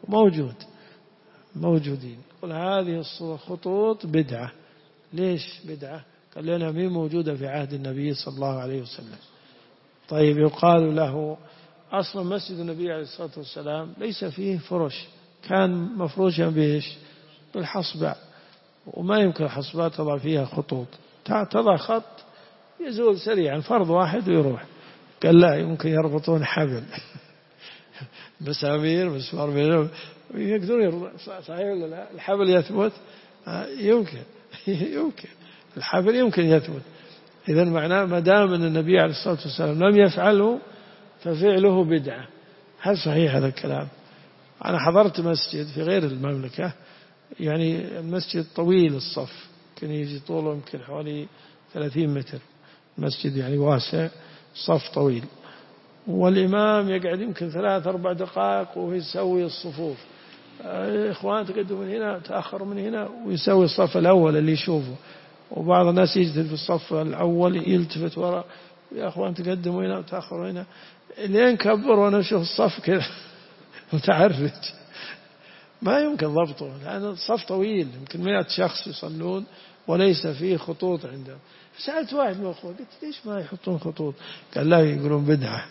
موجودين، يقول هذه الخطوط بدعة. ليش بدعة؟ قال لنا مين موجودة في عهد النبي صلى الله عليه وسلم. طيب يقال له أصلا مسجد النبي عليه الصلاة والسلام ليس فيه فرش، كان مفروشا بإيش؟ بالحصباء، وما يمكن الحصباء تضع فيها خطوط، تضع خط يزول سريعا فرض واحد ويروح. قال لا، يمكن يربطون حبل مسامير مسمار بينهم يقدرون يربطون، صحيح ولا لا؟ الحبل يثبت، يمكن الحبل يمكن يثبت. إذا معناه ما دام أن النبي عليه الصلاة والسلام لم يفعله ففعله بدعة. هل صحيح هذا الكلام؟ أنا حضرت مسجد في غير المملكة، يعني المسجد طويل الصف، كان يجي طوله يمكن حوالي 30 متر، مسجد يعني واسع، صف طويل، والإمام يقعد يمكن 3-4 دقائق وهو يسوي الصفوف، إخوان تقدموا من هنا تأخروا من هنا، ويسوي الصف الأول اللي يشوفه، وبعض الناس يجتهد في الصف الأول يلتفت وراء، يا أخوان تقدموا هنا وتأخروا هنا، لين كبر وأنا أشوف الصف كذا متعرج، ما يمكن ضبطه، لأن الصف طويل يمكن 100 شخص يصلون وليس فيه خطوط عندهم. سألت واحد من أخوة قلت ليش ما يحطون خطوط؟ قال لا، يقولون بدعة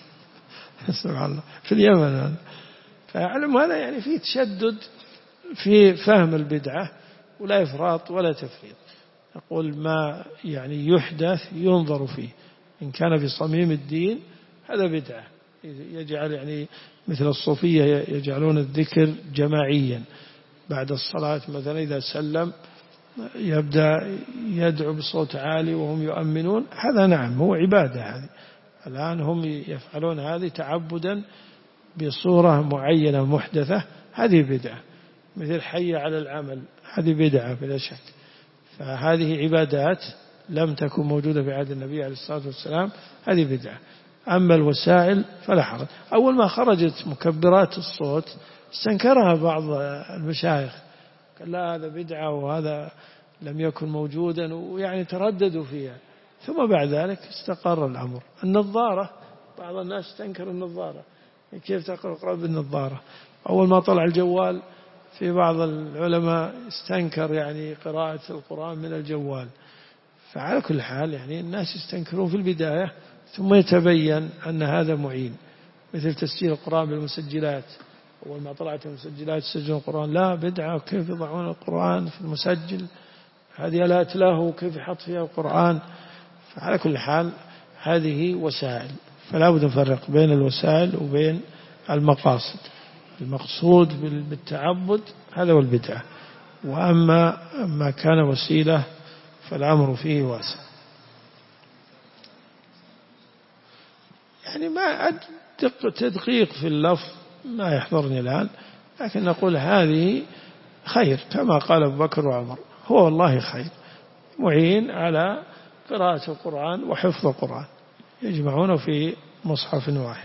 سبحان الله في اليمن. فيعلم هذا يعني فيه تشدد في فهم البدعة، ولا إفراط ولا تفريط. يقول ما يعني يحدث ينظر فيه، إن كان في صميم الدين هذا بدعة. يجعل يعني مثل الصوفية يجعلون الذكر جماعيا بعد الصلاة، مثلا إذا سلم يبدأ يدعو بصوت عالي وهم يؤمنون، هذا نعم هو عبادة. هذه الآن هم يفعلون هذه تعبدا بصورة معينة محدثة، هذه بدعة. مثل حي على العمل، هذه بدعة بلا شك. فهذه عبادات لم تكن موجودة في عهد النبي عليه الصلاة والسلام، هذه بدعة. أما الوسائل فلا حرج. أول ما خرجت مكبرات الصوت استنكرها بعض المشايخ، قال لا هذا بدعة وهذا لم يكن موجودا، ويعني ترددوا فيها. ثم بعد ذلك استقر الأمر. النظارة، بعض الناس استنكر النظارة، كيف تقرأ القرآن بالنظارة؟ أول ما طلع الجوال في بعض العلماء استنكر يعني قراءة القرآن من الجوال. فعلى كل حال يعني الناس يستنكرون في البداية، ثم يتبين أن هذا معين. مثل تسجيل القرآن بالمسجلات، أول ما طلعت المسجلات تسجل القرآن، لا بدعة، كيف يضعون القرآن في المسجل؟ هذه آلات له، كيف يحط فيها القرآن؟ فعلى كل حال هذه وسائل، فلا بد نفرق بين الوسائل وبين المقاصد. المقصود بالتعبد هذا هو البدعة، وأما ما كان وسيلة فالأمر فيه واسع. يعني ما تدقيق في اللفظ ما يحضرني الآن، لكن نقول هذه خير كما قال أبو بكر وعمر، هو والله خير، معين على قراءة القرآن وحفظ القرآن، يجمعونه في مصحف واحد.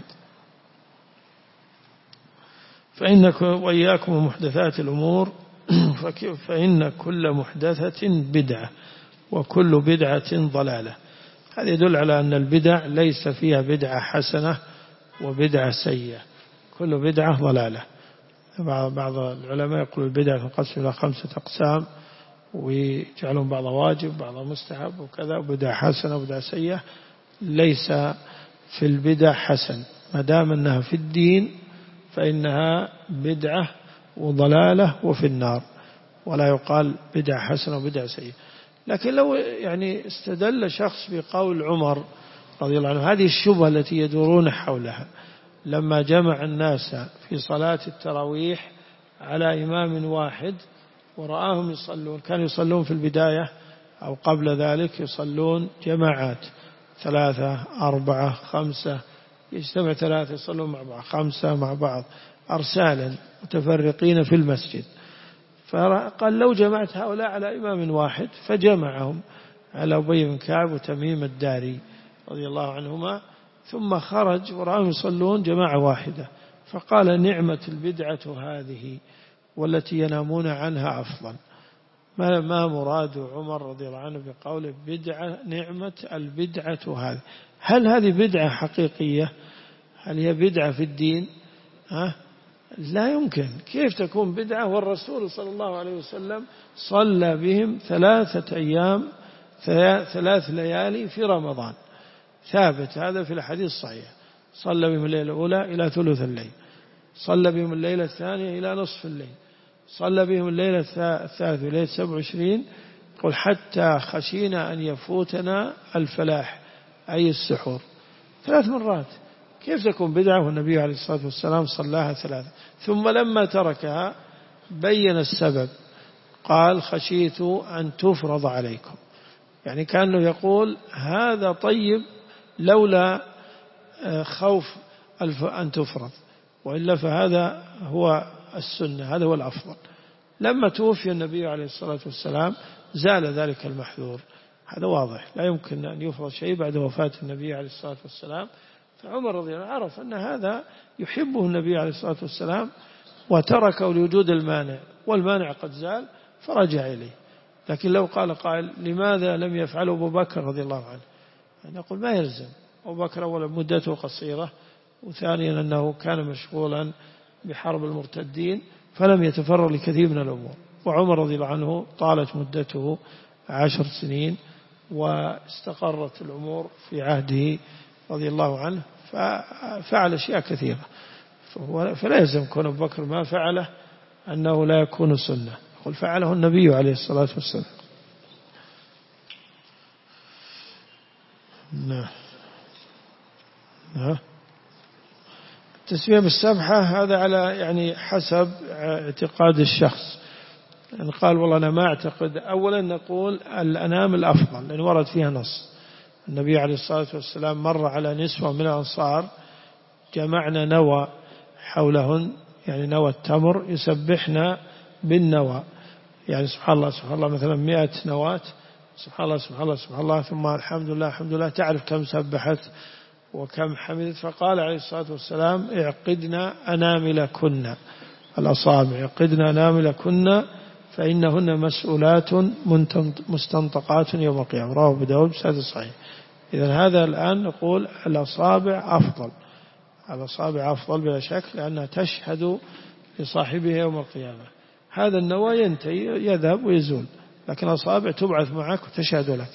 فإنكم وإياكم محدثات الأمور فإن كل محدثة بدعة وكل بدعة ضلالة. هذا يدل على أن البدع ليس فيها بدعة حسنة وبدعة سيئة، كل بدعة ضلالة. بعض العلماء يقول البدعة تنقسم إلى 5 أقسام، ويجعلون بعضها واجب بعضها مستحب وكذا، وبدعة حسنة وبدعة سيئة. ليس في البدع حسن، ما دام أنها في الدين فإنها بدعة وضلالة وفي النار، ولا يقال بدعة حسنة وبدعة سيئة. لكن لو يعني استدل شخص بقول عمر رضي الله عنه، هذه الشبهة التي يدورون حولها، لما جمع الناس في صلاة التراويح على إمام واحد ورآهم يصلون، كانوا يصلون في البداية أو قبل ذلك يصلون جماعات 3 4 5، يجتمع 3 يصلون مع بعض، 5 مع بعض، أرسالا متفرقين في المسجد. فقال لو جمعت هؤلاء على إمام واحد، فجمعهم على أبي بن كعب وتميم الداري رضي الله عنهما، ثم خرج ورأهم يصلون جماعة واحدة، فقال نعمة البدعة هذه والتي ينامون عنها أفضل. ما مراد عمر رضي الله عنه بقوله بدعة، نعمة البدعة هذه؟ هل هذه بدعة حقيقية؟ هل هي بدعة في الدين؟ لا يمكن. كيف تكون بدعة والرسول صلى الله عليه وسلم صلى بهم 3 أيام 3 ليالي في رمضان، ثابت هذا في الحديث الصحيح. صلى بهم الليلة الأولى إلى ثلث الليل، صلى بهم الليلة الثانية إلى نصف الليل، صلى بهم الليلة الثالثة ليلة 27، قل حتى خشينا أن يفوتنا الفلاح أي السحور، 3 مرات. كيف تكون بدعة والنبي عليه الصلاة والسلام صلاها 3؟ ثم لما تركها بين السبب، قال خشيت أن تفرض عليكم، يعني كأنه يقول هذا طيب لولا خوف أن تفرض، وإلا فهذا هو السنة، هذا هو الأفضل. لما توفي النبي عليه الصلاة والسلام زال ذلك المحذور، هذا واضح، لا يمكن أن يفرض شيء بعد وفاة النبي عليه الصلاة والسلام. فعمر رضي الله عنه عرف أن هذا يحبه النبي عليه الصلاة والسلام وتركه لوجود المانع، والمانع قد زال فرجع إليه. لكن لو قال قائل لماذا لم يفعله أبو بكر رضي الله عنه، نقول ما يلزم. أبو بكر أولا مدته قصيرة، وثانيا أنه كان مشغولا بحرب المرتدين فلم يتفرغ لكثير من الأمور. وعمر رضي الله عنه طالت مدته 10 سنين واستقرت الأمور في عهده رضي الله عنه، ففعل أشياء كثيرة. فلا يلزم كون أبو بكر ما فعله أنه لا يكون سنة، قل فعله النبي عليه الصلاة والسلام. نعم. التسمية بالسبحة هذا على يعني حسب اعتقاد الشخص. يعني قال والله أنا ما أعتقد، أولا نقول الأنام الأفضل لأن ورد فيها نص. النبي عليه الصلاة والسلام مر على نسوة من الأنصار جمعنا نوى حولهن، يعني نوى التمر، يسبحنا بالنوى، يعني سبحان الله سبحان الله مثلا 100 نواة، سبحان الله سبحان الله سبحان الله، ثم الحمد لله الحمد لله، تعرف كم سبحت وكم حمدت. فقال عليه الصلاة والسلام اعقدنا أناملكن، الأصابع اعقدنا أناملكن فإنهن مسؤولات مستنطقات يوم القيامة، رواه أبو داود بسند صحيح. إذن هذا الآن نقول الأصابع أفضل، الأصابع أفضل بلا شك، لأنها تشهد لصاحبها يوم القيامة. هذا النوى ينتهي يذهب ويزول، لكن الأصابع تبعث معك وتشهد لك.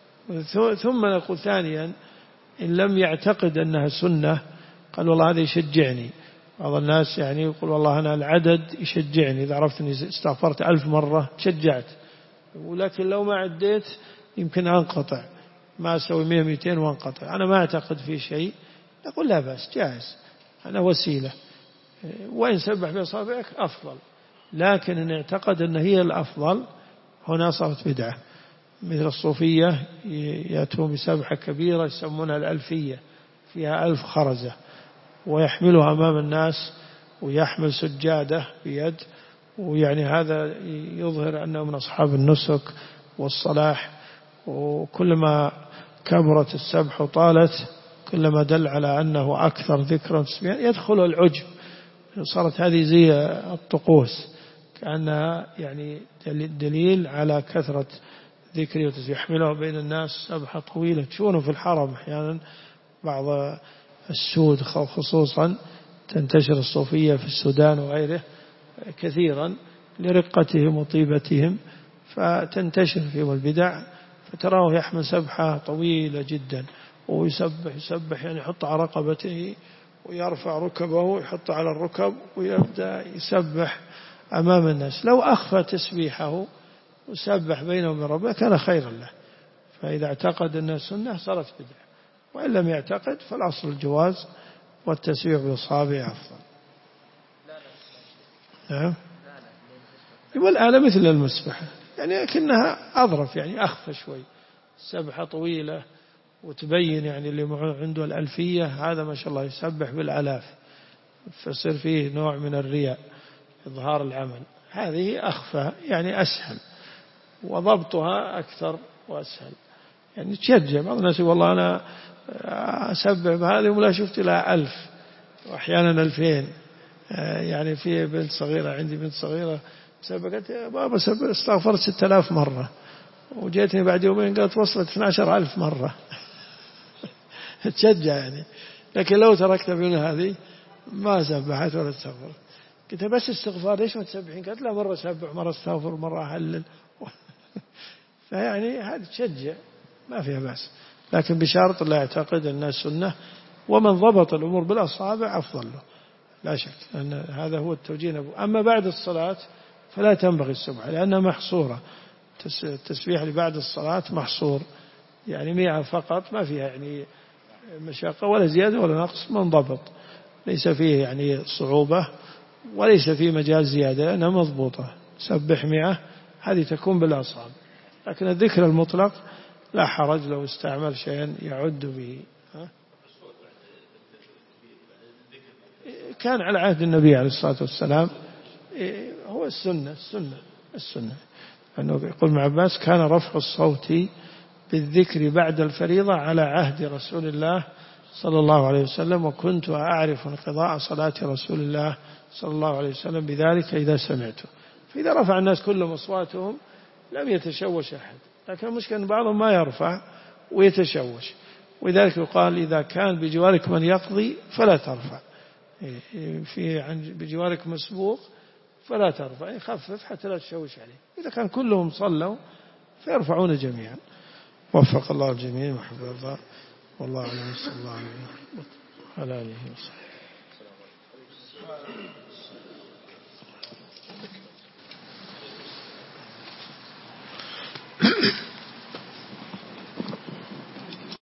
ثم نقول ثانيا إن لم يعتقد أنها سنة، قال والله هذا يشجعني. بعض الناس يعني يقول والله أنا العدد يشجعني، إذا عرفت أني استغفرت 1000 مرة تشجعت، ولكن لو ما عديت يمكن أنقطع، ما أسوي 100 200 وانقطع. أنا ما أعتقد في شيء، نقول لا بأس جائز، أنا وسيلة، وإن سبح بأصابعك أفضل. لكن إن اعتقد أن هي الأفضل هنا صارت بدعة. مثل الصوفية يأتون بسبحة كبيرة يسمونها الألفية، فيها 1000 خرزة، ويحملها أمام الناس، ويحمل سجادة بيد، ويعني هذا يظهر أنه من أصحاب النسك والصلاح. وكلما كبرت السبح وطالت كلما دل على أنه أكثر ذكرا يدخل العجب. صارت هذه زي الطقوس، كأنها يعني دليل على كثرة ذكري وتسبيح. يحملها بين الناس سبحة طويلة، تشونه في الحرم أحيانا بعض السود خصوصا، تنتشر الصوفية في السودان وغيره كثيرا لرقتهم وطيبتهم، فتنتشر فيهم البدع، فتراه يحمل سبحة طويلة جدا ويسبح يعني يحط على رقبته ويرفع ركبه ويحط على الركب ويبدأ يسبح أمام الناس. لو أخفى تسبيحه وسبح بينه وبين ربه كان خيرا له. فإذا اعتقد أن السنة صارت بدعة، وإن لم يعتقد فالأصل الجواز والتسبيح بالأصابع أفضل. نعم. والآلة مثل المسبحة، يعني لكنها أظرف يعني أخفى شوي، سبحة طويلة وتبين يعني اللي عنده الألفية هذا ما شاء الله يسبح بالآلاف، فيصير فيه نوع من الرياء إظهار العمل. هذه أخفى يعني أسهل وضبطها أكثر وأسهل. يعني تشجع بعض الناس والله أنا أسبح بهذه ولا شفت لها 1000 وأحيانا 2000. يعني في بنت صغيرة عندي بنت صغيرة سبقت يا بابا استغفرت 6000 مرة، وجيتني بعد يومين قالت وصلت 12000 مرة. تشجع يعني. لكن لو تركت من هذه ما سبحت ولا استغفرت. قلت بس استغفار ليش ما تسبحين؟ قالت لا مرة سبح مرة استغفر مرة أهلل. فيعني هذه تشجع ما فيها بأس، لكن بشرط لا يعتقد أنها سنة. ومن ضبط الأمور بالأصابع أفضل له لا شك، أن هذا هو التوجيه. أما بعد الصلاة فلا تنبغي السبحة لأنها محصورة، التسبيح اللي بعد الصلاة محصور يعني 100 فقط، ما فيها يعني مشاقة ولا زيادة ولا نقص، منضبط ليس فيه يعني صعوبة وليس فيه مجال زيادة لأنها مضبوطة. سبح 100 هذه تكون بالأصابع، لكن الذكر المطلق لا حرج لو استعمل شيئا يعد به. كان على عهد النبي عليه الصلاة والسلام هو السنة أنه يقول ابن عباس كان رفع الصوت بالذكر بعد الفريضة على عهد رسول الله صلى الله عليه وسلم، وكنت أعرف انقضاء صلاة رسول الله صلى الله عليه وسلم بذلك إذا سمعته. فإذا رفع الناس كلهم أصواتهم لم يتشوش أحد، لكن المشكلة أن بعضهم ما يرفع ويتشوش، ولذلك يقال إذا كان بجوارك من يقضي فلا ترفع، بجوارك مسبوق فلا ترفع، يخفف حتى لا تشوش عليه. إذا كان كلهم صلوا فيرفعون جميعا. وفق الله الجميع وحفظ الله، والله أعلم. صلى الله عليه وسلم.